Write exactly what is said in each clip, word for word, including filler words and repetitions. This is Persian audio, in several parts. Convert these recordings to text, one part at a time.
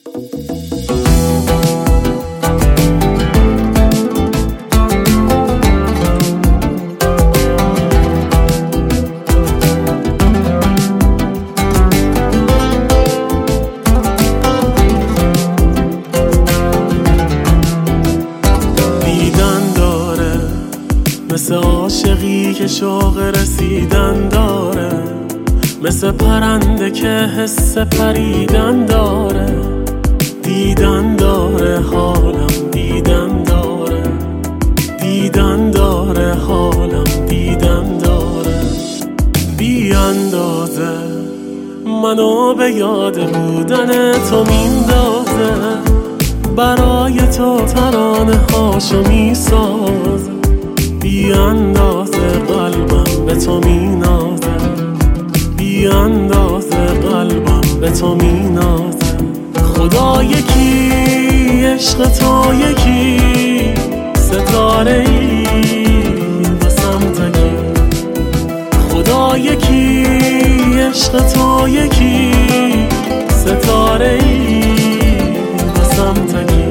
مثل عاشقی که شوق رسیدن داره، مثل پرنده که حس پریدن داره. دیدن داره حالم، دیدن داره، دیدن داره حالم، دیدن داره. بی اندازه منو به یاد بودن تو میندازه، برای تو ترانه هاشو میسازه. بی اندازه قلبم به تو مینازه، بی اندازه قلبم به تو مینازه. خدا یکی، عشق تو یکی، ستاره ای واسم تکی. خدا یکی، عشق تو یکی، ستاره ای واسم تکی.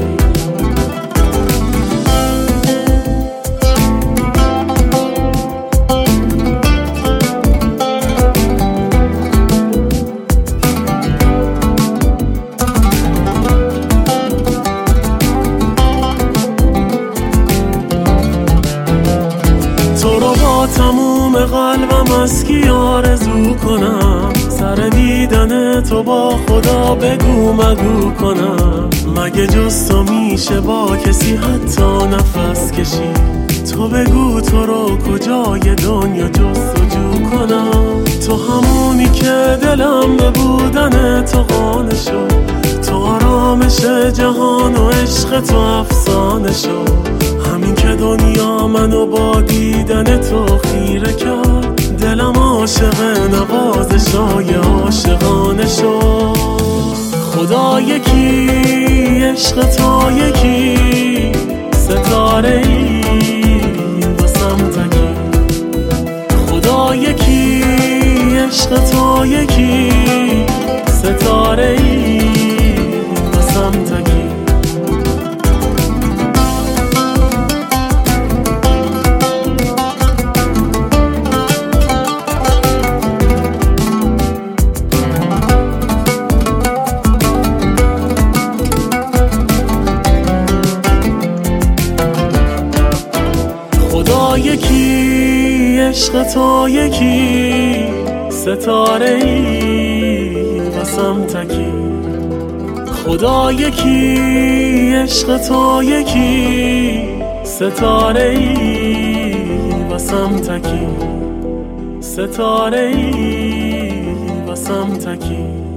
تموم قلبم از کی آرزو کنم، سر دیدن تو با خدا بگو مگو کنم. مگه جز تو میشه با کسی حتی نفس کشی؟ تو بگو تو رو کجای دنیا جستجو کنم. تو همونی که دلم به بودن تو قانع شد، تو آرامش جهان و عشق تو افسانه شد. همین که دنیا منو با دیدن تو خیره کرد، دلم عاشق نوازشای عاشقانه شد. خدا یکی، عشق تو یکی، ستاره ای واسم تکی. خدا یکی، عشق تو یکی، ستاره ای واسم تکی. خدا یکی، عشق تو یکی، ستاره ای واسم تکی. خدا یکی، عشق تو یکی، ستاره ای واسم تکی. ستاره ای واسم تکی.